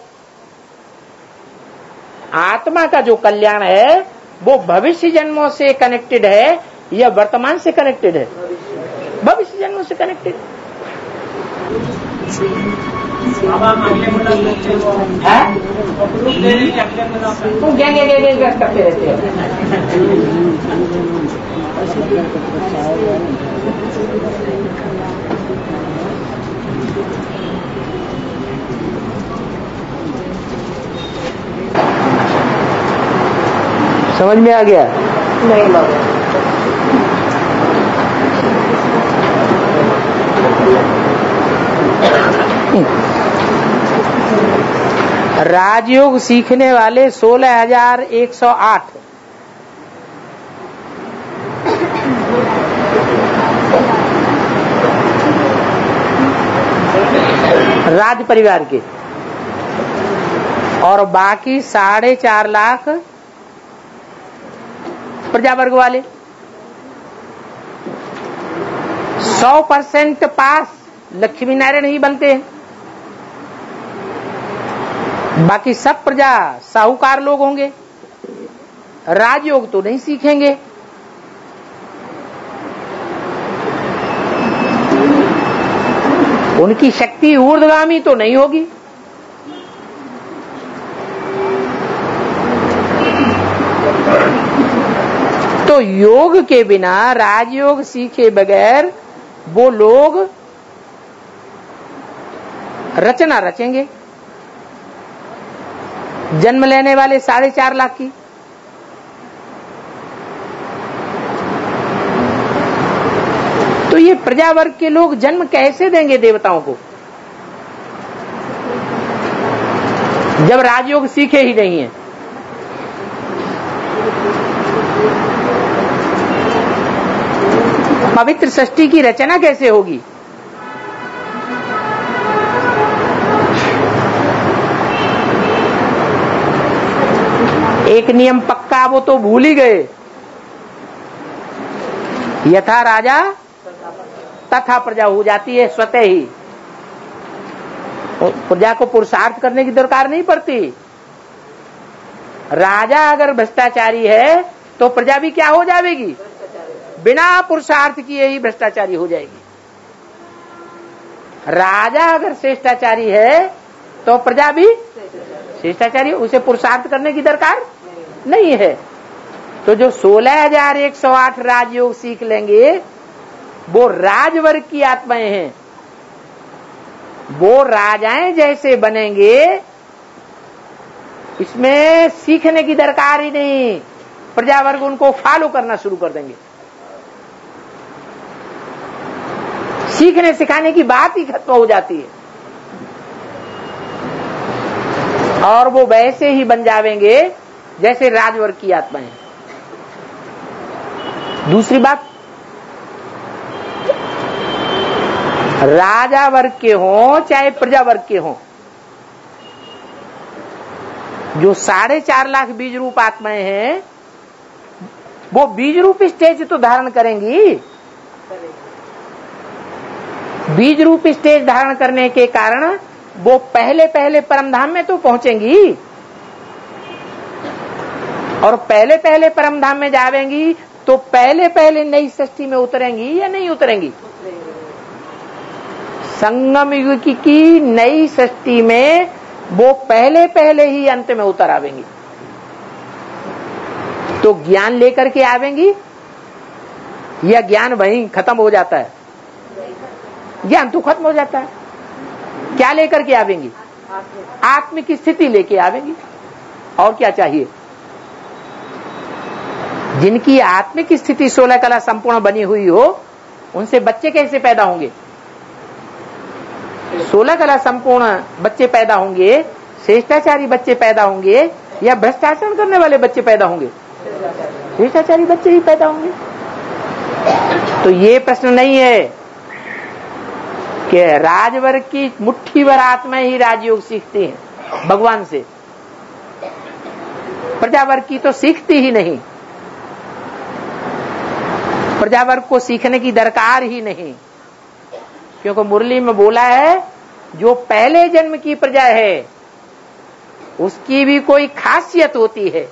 आत्मा का जो कल्याण है वो भविष्य जन्मों से कनेक्टेड है या वर्तमान से कनेक्टेड है? भविष्य जन्मों से कनेक्टेड है। तुम क्या करते रहते हो? समझ में आ गया? नहीं बाबा। राजयोग सीखने वाले 16,108 राज परिवार के, और बाकी 4.5 लाख प्रजा वर्ग वाले। 100% पास लक्ष्मी नारायण ही बनते हैं, बाकी सब प्रजा साहूकार लोग होंगे। राजयोग तो नहीं सीखेंगे। उनकी शक्ति ऊर्ध्वगामी तो नहीं होगी। तो योग के बिना, राजयोग सीखे बगैर वो लोग रचना रचेंगे। जन्म लेने वाले 4.5 लाख की, तो ये प्रजा वर्ग के लोग जन्म कैसे देंगे देवताओं को, जब राजयोग सीखे ही नहीं है। पवित्र सृष्टि की रचना कैसे होगी? एक नियम पक्का वो तो भूल ही गए, यथा राजा तथा प्रजा हो जाती है स्वतः ही। प्रजा को पुरुषार्थ करने की दरकार नहीं पड़ती। राजा अगर भ्रष्टाचारी है तो प्रजा भी क्या हो जाएगी? बिना पुरुषार्थ किए ही भ्रष्टाचारी हो जाएगी। राजा अगर श्रेष्ठाचारी है तो प्रजा भी श्रेष्ठाचारी, उसे पुरुषार्थ करने की दरकार नहीं है। तो जो 16,108 राजयोग सीख लेंगे वो राजवर्ग की आत्माएं हैं, वो राजाएं जैसे बनेंगे, इसमें सीखने की दरकार ही नहीं। प्रजावर्ग उनको फॉलो करना शुरू कर देंगे। सीखने सिखाने की बात ही खत्म हो जाती है और वो वैसे ही बन जावेंगे जैसे राजवर्ग की आत्माएं। दूसरी बात, राजा वर्ग के हों चाहे प्रजा वर्ग के हों, जो 4.5 लाख बीज रूप आत्माएं हैं वो बीज रूप स्टेज तो धारण करेंगी। बीज रूप स्टेज धारण करने के कारण वो पहले पहले परमधाम में तो पहुंचेंगी, और पहले पहले परमधाम में जावेंगी तो पहले पहले नई सृष्टि में उतरेंगी या नहीं उतरेंगी? संगम युग की नई सृष्टि में वो पहले पहले ही अंत में उतर आवेंगी। तो ज्ञान लेकर के आवेंगी या ज्ञान वहीं खत्म हो जाता है? ज्ञान तो खत्म हो जाता है। क्या लेकर के आवेंगी? आत्मिक स्थिति लेके आवेंगी। और क्या चाहिए? जिनकी आत्मिक स्थिति 16 कला संपूर्ण बनी हुई हो, उनसे बच्चे कैसे पैदा होंगे? 16 कला संपूर्ण बच्चे पैदा होंगे, श्रेष्ठाचारी बच्चे पैदा होंगे या भ्रष्टाचार करने वाले बच्चे पैदा होंगे? श्रेष्ठाचारी बच्चे ही पैदा होंगे। तो ये प्रश्न नहीं है कि राजवर्ग की मुट्ठी भर आत्माएं ही राजयोग सीखती हैं भगवान से, प्रजावर्ग की तो सीखती ही नहीं। प्रजावर्ग को सीखने की दरकार ही नहीं, क्योंकि मुरली में बोला है जो पहले जन्म की प्रजा है उसकी भी कोई खासियत होती है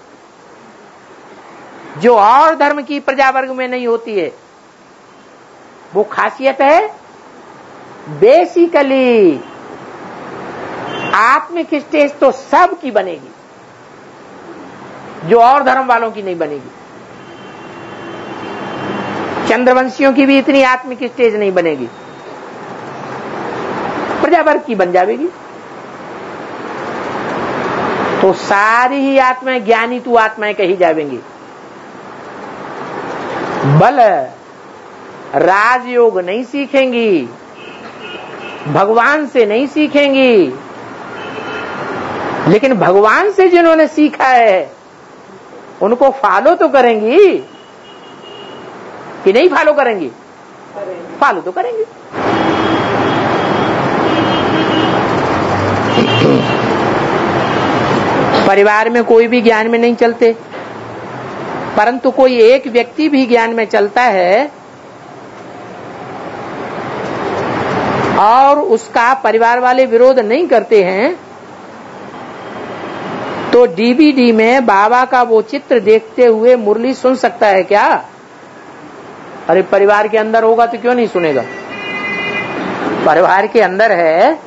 जो और धर्म की प्रजावर्ग में नहीं होती है। वो खासियत है बेसिकली आत्मिक स्टेज तो सब की बनेगी, जो और धर्म वालों की नहीं बनेगी। चंद्रवंशियों की भी इतनी आत्मिक स्टेज नहीं बनेगी, प्रजावर्ग की बन जाएगी। तो सारी ही आत्माएं ज्ञानी तू आत्माएं कही जाएंगी। बल राजयोग नहीं सीखेंगी, भगवान से नहीं सीखेंगी, लेकिन भगवान से जिन्होंने सीखा है उनको फॉलो तो करेंगी कि नहीं फॉलो करेंगी? फॉलो तो करेंगी। परिवार में कोई भी ज्ञान में नहीं चलते, परंतु कोई एक व्यक्ति भी ज्ञान में चलता है और उसका परिवार वाले विरोध नहीं करते हैं तो डीवीडी में बाबा का वो चित्र देखते हुए मुरली सुन सकता है क्या? अरे परिवार के अंदर होगा तो क्यों नहीं सुनेगा? परिवार के अंदर है,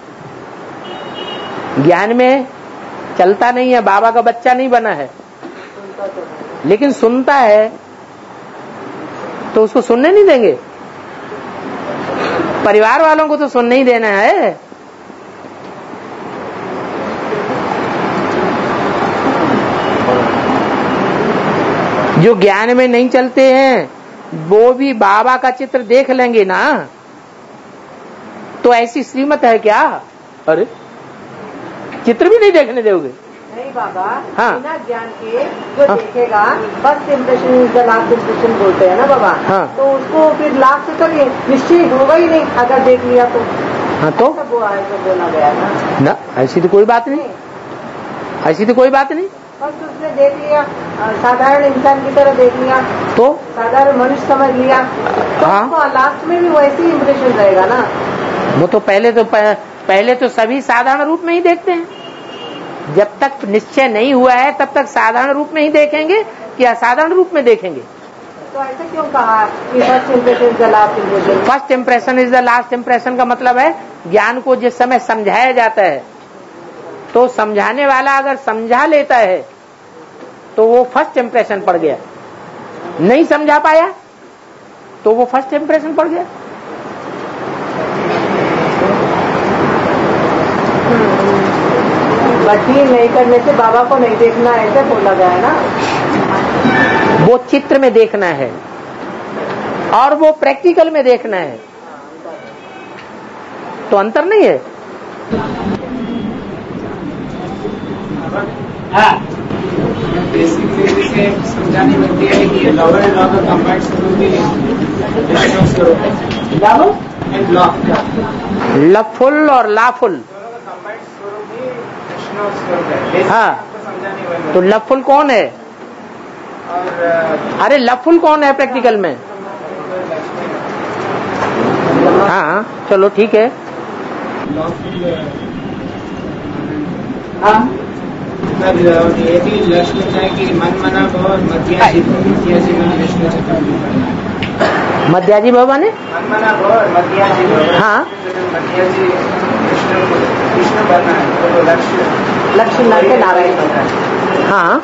ज्ञान में चलता नहीं है, बाबा का बच्चा नहीं बना है, लेकिन सुनता है, तो उसको सुनने नहीं देंगे? परिवार वालों को तो सुनने ही देना है। जो ज्ञान में नहीं चलते हैं वो भी बाबा का चित्र देख लेंगे ना। तो ऐसी श्रीमत है क्या? अरे चित्र भी नहीं देखने दोगे? नहीं बाबा, हाँ। बिना ज्ञान के जो देखेगा, first impression is the last impression बोलते हैं ना बाबा। हाँ। तो उसको फिर लास्ट तक निश्चय होगा ही नहीं अगर देख लिया तो। हाँ तो बोला गया ना। ऐसी तो कोई बात नहीं, ऐसी तो कोई बात नहीं। फर्स्ट उसने देख लिया, साधारण इंसान की तरह देख लिया, तो साधारण मनुष्य समझ लिया, तो हाँ। लास्ट में भी वैसे ही इम्प्रेशन रहेगा ना। वो तो पहले तो सभी साधारण रूप में ही देखते हैं। जब तक निश्चय नहीं हुआ है तब तक साधारण रूप में ही देखेंगे कि असाधारण रूप में देखेंगे? तो ऐसा क्यों कहा कि first impression is the last impression? First impression is the last impression का मतलब है ज्ञान को जिस समय समझाया जाता है, तो समझाने वाला अगर समझा लेता है तो वो फर्स्ट इम्प्रेशन पड़ गया। नहीं समझा पाया तो वो फर्स्ट इम्प्रेशन पड़ गया। बटी नहीं करने से बाबा को नहीं देखना, ऐसे बोला गया है ना। वो चित्र में देखना है और वो प्रैक्टिकल में देखना है, तो अंतर नहीं है। हाँ, बेसिकली से समझानी बनती है कि लॉवर एंड लॉ का कंबाइंड स्वरूप ही लव एंड लॉ, लफुल और लाफुल। हाँ, तो लफुल कौन है? अरे लफुल कौन है प्रैक्टिकल में? हाँ चलो ठीक है। हाँ ये भी लक्ष्य है कि मन मना और मध्याजी मध्याजी बाबा ने मन मना और मध्याजी। हाँ मध्याजी विष्णु बनना है, तो लक्ष्य के नारायण बनना है। हाँ,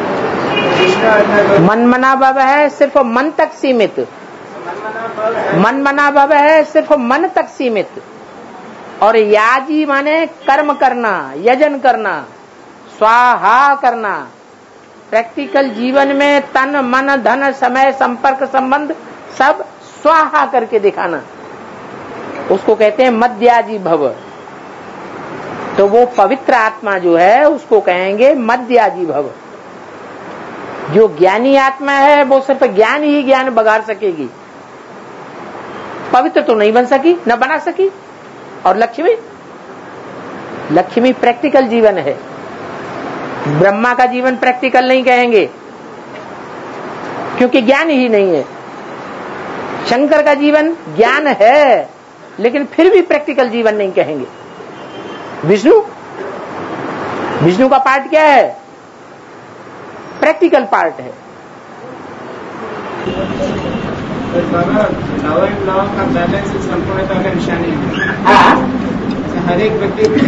मन मना बाबा है सिर्फ मन तक सीमित, मन मना बाबा है सिर्फ मन तक सीमित, और याजी माने कर्म करना, यजन करना, स्वाहा करना। प्रैक्टिकल जीवन में तन मन धन समय संपर्क संबंध सब स्वाहा करके दिखाना, उसको कहते हैं मध्याजी भव। तो वो पवित्र आत्मा जो है उसको कहेंगे मध्याजी भव। जो ज्ञानी आत्मा है वो सिर्फ ज्ञान ही ज्ञान बगाड़ सकेगी, पवित्र तो नहीं बन सकी, न बना सकी। और लक्ष्मी, लक्ष्मी प्रैक्टिकल जीवन है। ब्रह्मा का जीवन प्रैक्टिकल नहीं कहेंगे क्योंकि ज्ञान ही नहीं है। शंकर का जीवन ज्ञान है लेकिन फिर भी प्रैक्टिकल जीवन नहीं कहेंगे। विष्णु, विष्णु का पार्ट क्या है? प्रैक्टिकल पार्ट है। लॉ एंड लॉ का बैलेंस संपूर्णता का निशानी है। हर एक व्यक्तित्व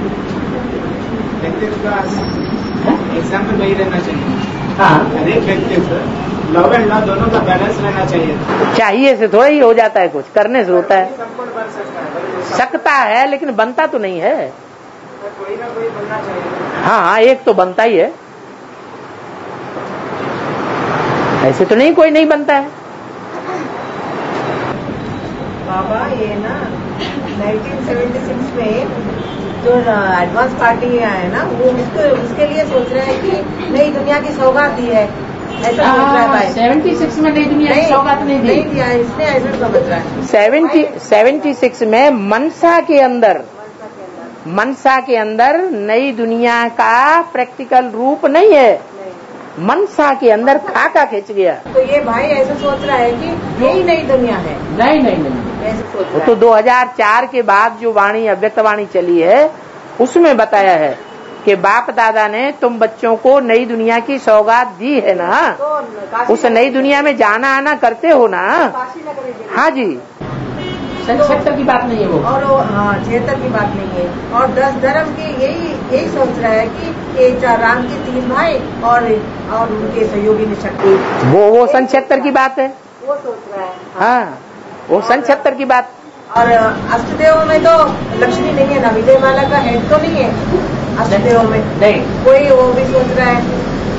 का एग्जाम्पल वही रहना चाहिए। हर एक व्यक्तित्व लॉ एंड लॉ दोनों का बैलेंस रहना चाहिए। चाहिए से थोड़ा ही हो जाता है, कुछ करने से होता है। संपूर्ण बन सकता है, सकता है लेकिन बनता तो नहीं है। कोई ना कोई बनना चाहिए। हाँ, एक तो बनता ही है, ऐसे तो नहीं कोई नहीं बनता है। बाबा ये ना 1976 में जो एडवांस पार्टी है ना, वो उसके लिए सोच रहे हैं कि नई दुनिया की सौगात दी है, ऐसा सोच रहा है। 76 में नई दुनिया की सौगात नहीं दी, नहीं दिया, इसने ऐसा समझ रहा है। 76 में मनसा के अंदर नई दुनिया का प्रैक्टिकल रूप नहीं है। मनसा के अंदर खाका खिंच गया। तो ये भाई ऐसा सोच रहा है कि यही नई दुनिया है। नहीं, ऐसे सोच रहा वो तो 2004 के बाद जो वाणी अव्यक्त वाणी चली है उसमें बताया है कि बाप दादा ने तुम बच्चों को नई दुनिया की सौगात दी है ना, तो उस नई दुनिया में जाना आना करते हो ना। काशी नगरी जिला। हाँ जी, 76 की बात नहीं है वो। और हाँ 76 की बात नहीं है। और 10 धर्म के यही सोच रहा है कि ये 4 राम के 3 भाई और उनके सहयोगी ने शक्ति। वो 76 की बात है। वो सोच रहा है। हाँ, वो 76 की बात। और अष्टदेव में तो लक्ष्मी नहीं है ना, विजय माला का हेड तो नहीं है अष्टदेव में। नहीं, कोई वो भी सोच रहा है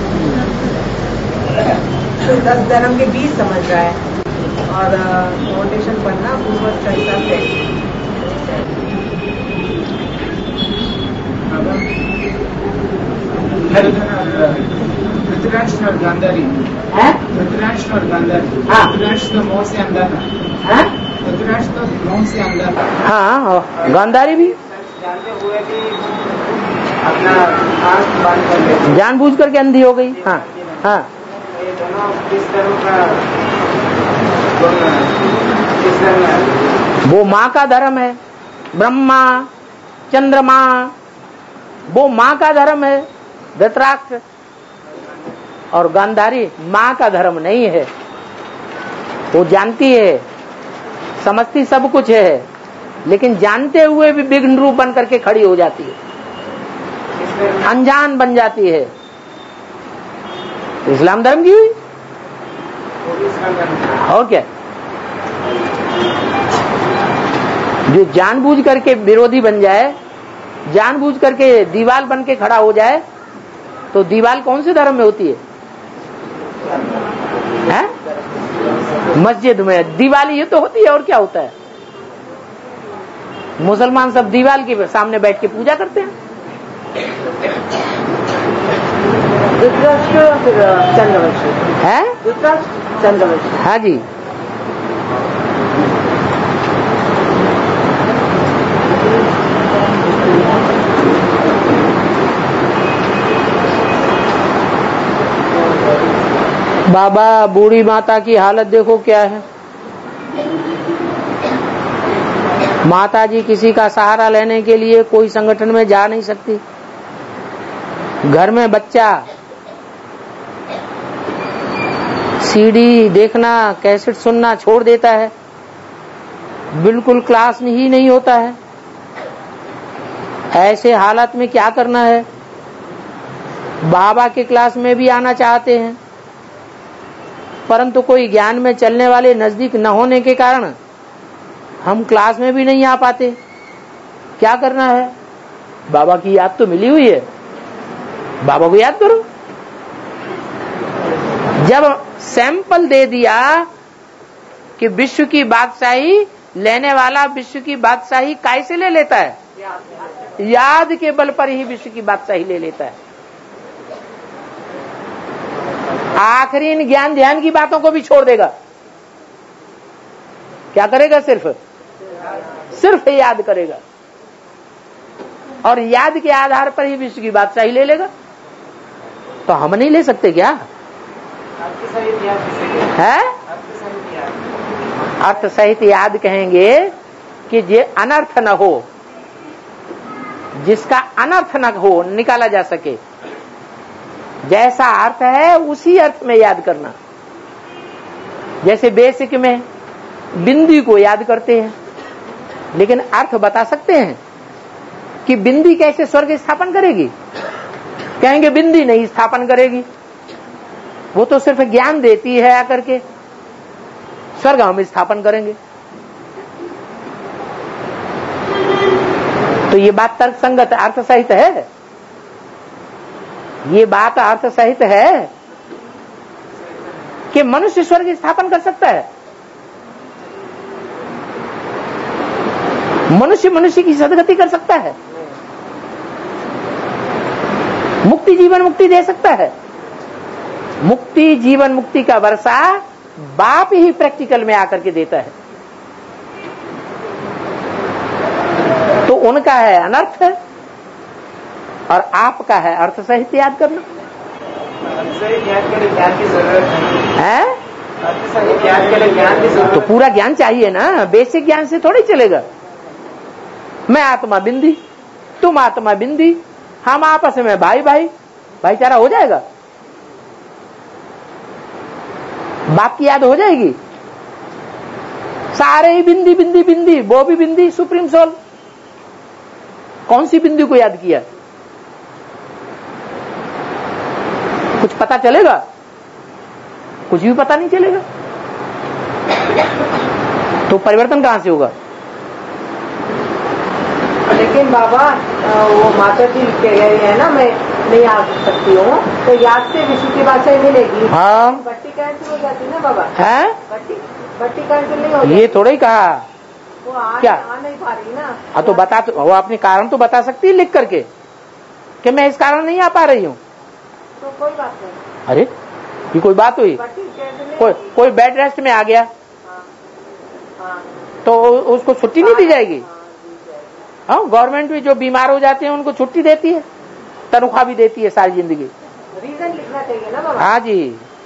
तो 10 धर्म के 20 समझ रहा है। और फाउंडेशन बनना पूर्वज का हिसाब है। धृतराष्ट्र और गांधारी। धृतराष्ट्र और गांधारी। धृतराष्ट्र तो मोह से अंधा था। धृतराष्ट्र तो मोह से अंधा था। हाँ, गांधारी भी जानते हुए भी अपना आंख बंद कर लेते। जानबूझ करके अंधी हो गई। हाँ हाँ, ये दोनों किस तरह का किस तरह वो माँ का धर्म है। ब्रह्मा चंद्रमा वो माँ का धर्म है, धृतराष्ट्र। और गांधारी माँ का धर्म नहीं है। वो जानती है, समझती सब कुछ है, लेकिन जानते हुए भी विघ्न रूप बन करके खड़ी हो जाती है, अनजान बन जाती है। इस्लाम धर्म की हुई और क्या। जो जानबूझ करके विरोधी बन जाए, जानबूझ करके दीवाल बन के खड़ा हो जाए, तो दीवाल कौन से धर्म में होती है? मस्जिद में दीवाल ये तो होती है, और क्या होता है? मुसलमान सब दीवाल के सामने बैठ के पूजा करते हैं। धृतराष्ट्र फिर चंद्रवंशी है, धृतराष्ट्र चंद्रवंशी। हाँ जी। बाबा बूढ़ी माता की हालत देखो क्या है। माता जी किसी का सहारा लेने के लिए कोई संगठन में जा नहीं सकती। घर में बच्चा सीडी देखना, कैसेट सुनना छोड़ देता है, बिल्कुल क्लास ही नहीं होता है। ऐसे हालत में क्या करना है? बाबा के क्लास में भी आना चाहते हैं, परंतु कोई ज्ञान में चलने वाले नजदीक न होने के कारण हम क्लास में भी नहीं आ पाते। क्या करना है? बाबा की याद तो मिली हुई है, बाबा को याद करो। जब सैंपल दे दिया कि विश्व की बादशाही लेने वाला विश्व की बादशाही कैसे ले लेता है? याद के बल पर ही विश्व की बादशाही ले लेता है। आखिरी इन ज्ञान ध्यान की बातों को भी छोड़ देगा। क्या करेगा? सिर्फ याद करेगा, और याद के आधार पर ही विश्व की बादशाही ले लेगा। तो हम नहीं ले सकते क्या? है अर्थ सहित याद कहेंगे कि ये अनर्थ न हो, जिसका अनर्थ न हो निकाला जा सके। जैसा अर्थ है उसी अर्थ में याद करना। जैसे बेसिक में बिंदी को याद करते हैं, लेकिन अर्थ बता सकते हैं कि बिंदी कैसे स्वर्ग स्थापन करेगी? कहेंगे बिंदी नहीं स्थापन करेगी, वो तो सिर्फ ज्ञान देती है आकर के, स्वर्ग हम स्थापन करेंगे। तो ये बात तर्क संगत अर्थ सहित है। ये बात अर्थ सहित है कि मनुष्य स्वर्ग स्थापन कर सकता है। मनुष्य की सदगति कर सकता है, मुक्ति जीवन मुक्ति दे सकता है। मुक्ति जीवन मुक्ति का वर्षा बाप ही प्रैक्टिकल में आकर के देता है। तो उनका है अनर्थ और आपका है अर्थ सहित याद करना। है तो पूरा ज्ञान चाहिए ना, बेसिक ज्ञान से थोड़ी चलेगा। मैं आत्मा बिंदी, तुम आत्मा बिंदी, हम आपस में भाई भाई भाईचारा हो जाएगा, बाप की याद हो जाएगी। सारे ही बिंदी बिंदी बिंदी, वो भी बिंदी सुप्रीम सोल। कौन सी बिंदी को याद किया? कुछ पता चलेगा? कुछ भी पता नहीं चलेगा। तो परिवर्तन कहां से होगा? लेकिन बाबा वो माता जी कह रही है ना, मैं नहीं आ सकती हूँ, तो याद से विष्णु की बात से मिलेगी। हाँ, बट्टी कैंसिल हो जाती है ना बाबा। है बट्टी कैंसिल नहीं हो जाती। ये थोड़ा ही कहा वो क्या? आ नहीं पा रही ना। हाँ तो बता, तो वो अपने कारण तो बता सकती है लिख करके कि मैं इस कारण नहीं आ पा रही हूँ। तो कोई बात नहीं। अरे ये कोई बात हुई? कोई बेड रेस्ट में आ गया तो उसको छुट्टी नहीं दी जाएगी? हाँ, गवर्नमेंट भी जो बीमार हो जाते हैं उनको छुट्टी देती है, तनख्वाह भी देती है सारी जिंदगी। रीजन लिखना चाहिए ना बाबा। हाँ जी।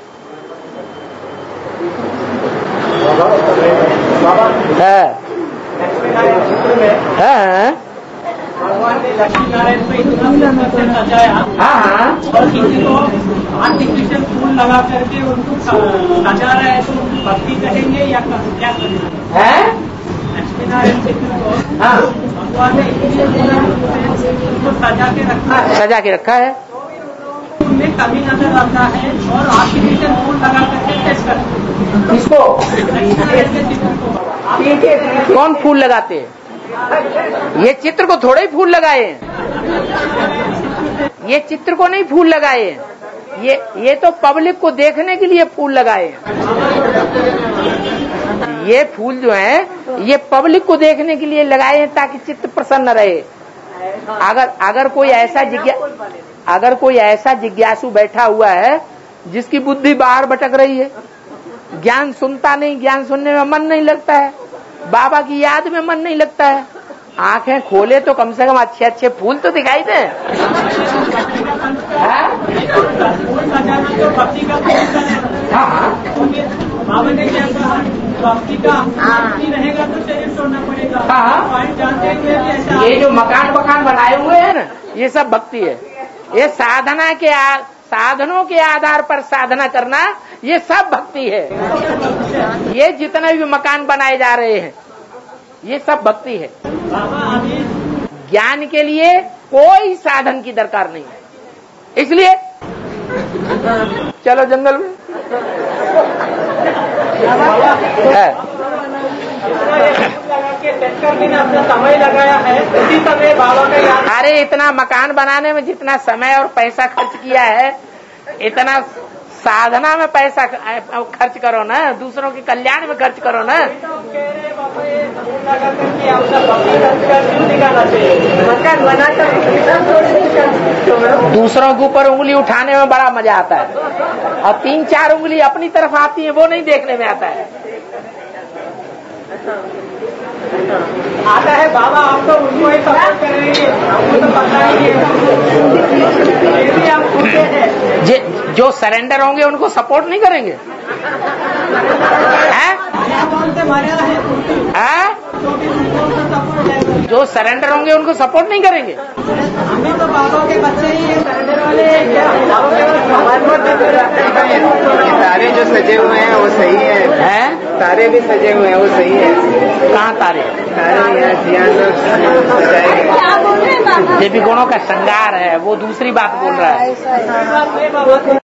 भगवान ने लक्ष्मी नारायण को इतना सजाया और किसी को आर्टिफिशियल फूल लगा करके उनको सजा रहा है, तो भक्ति करेंगे या क्या करेंगे? लक्ष्मी नारायण चित्र को भगवान ने उनको सजा के रखा है, उनमें कमी नजर आता है और आर्टिफिशियल फूल लगा करके टेस्ट करते हैं। किसको? कौन फूल लगाते हैं? ये चित्र को थोड़े ही फूल लगाए हैं, ये चित्र को नहीं फूल लगाए हैं, ये तो पब्लिक को देखने के लिए फूल लगाए हैं। ये फूल जो है ये पब्लिक को देखने के लिए लगाए हैं ताकि चित्त प्रसन्न रहे। अगर कोई ऐसा जिज्ञासु बैठा हुआ है जिसकी बुद्धि बाहर भटक रही है, ज्ञान सुनता नहीं, ज्ञान सुनने में मन नहीं लगता है, बाबा की याद में मन नहीं लगता है, आंखें खोले तो कम से कम अच्छे अच्छे फूल तो दिखाई दे। बाबा ने क्या कहा? भक्ति का रहेगा तो शरीर छोड़ना पड़ेगा। जानते हैं ये जो मकान बनाए हुए हैं ना, ये सब भक्ति है। ये साधना के साधनों के आधार पर साधना करना, ये सब भक्ति है। ये जितने भी मकान बनाए जा रहे हैं ये सब भक्ति है। ज्ञान के लिए कोई साधन की दरकार नहीं है। इसलिए चलो जंगल में समय लगाया है, उसी समय बाबा का याद। अरे इतना मकान बनाने में जितना समय और पैसा खर्च किया है, इतना साधना में पैसा खर्च करो ना, दूसरों के कल्याण में खर्च करो ना। दूसरों के ऊपर उंगली उठाने में बड़ा मजा आता है और 3-4 उंगली अपनी तरफ आती है वो नहीं देखने में आता है। आता है बाबा, आप तो उनको ही सपोर्ट करेंगे, हमको तो पता ही है। जो सरेंडर होंगे उनको सपोर्ट नहीं करेंगे? जो सरेंडर होंगे उनको सपोर्ट नहीं करेंगे? हमें तो बाबा के बच्चे ही है, सरेंडर वाले तारे जो सजे हुए हैं वो सही है? तारे भी सजे हुए हैं वो सही है? कहाँ तारे? सजाए देवी गुणों का श्रृंगार है, वो दूसरी बात बोल रहा है।